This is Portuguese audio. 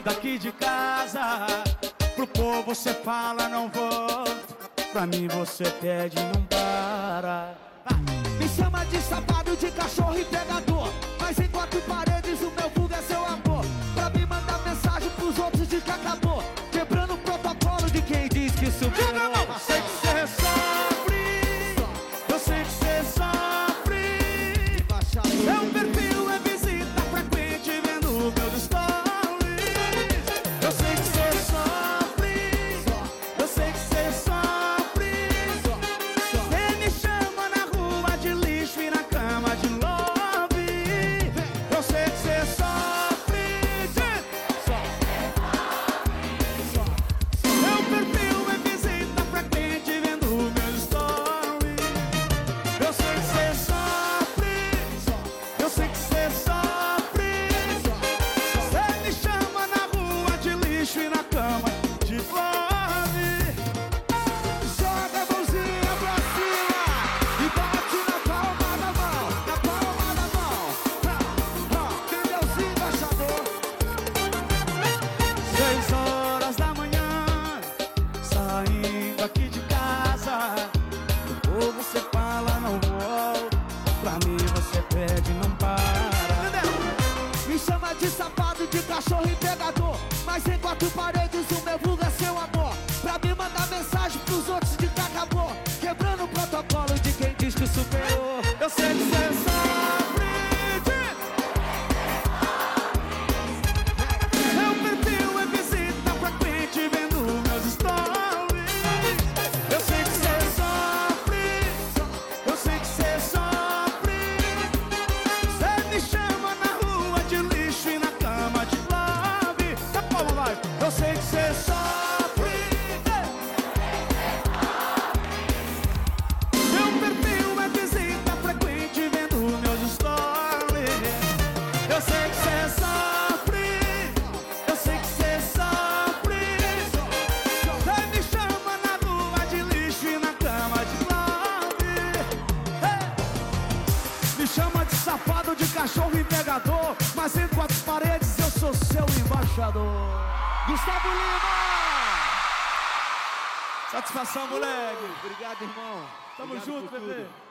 daqui de casa. Pro povo você fala não volto, pra mim você pede e não para. Me chama de safado, de cachorro e pegador, mas em quatro paredes o meu vulgo é seu amor. Pra me mandar mensagem pros outros de que acabou, quebrando o protocolo de quem diz que superou. Eu sei que você sofre, eu sei que você sofre. Meu perfil é visita frequente vendo meus stories. Eu sei que você sofre, eu sei que você sofre. Você me chama na rua de lixo e na cama de love. Eu sei que você sofre. Meu perfil é visita frequente vendo meus stories. Eu sei que você sofre, eu sei que você sofre. Você me chama na rua de lixo e na cama de love. Joga a mãozinha pra cima e bate na palma da mão, na palma da mão. Pneuzinho embaixador. 6 horas da manhã, saindo aqui de casa. Ou você fala não volto, pra mim você pede e não para. Me chama de safado, de cachorro e pegador, mas em quatro paredes o meu vulgo é seu amor. Pra me mandar mensagem pros outros de que acabou, quebrando o protocolo de quem diz que superou. Eu sei que você sofre. Meu perfil é visita frequente vendo meus stories. Eu sei que você sofre, eu sei que você sofre. Você me chama na rua de lixo e na cama de love. Tá palma, vai. Eu sei que você sofre. Meu perfil é visita frequente vendo meus stories. Eu sei que você sofre, eu sei que você sofre. Você me chama na rua de lixo e na cama de love. Me chama de safado, de cachorro e pegador, mas em quatro paredes eu sou seu embaixador. Gustavo Lima! Satisfação, moleque. Obrigado, irmão. Tamo Obrigado junto, por tudo. bebê.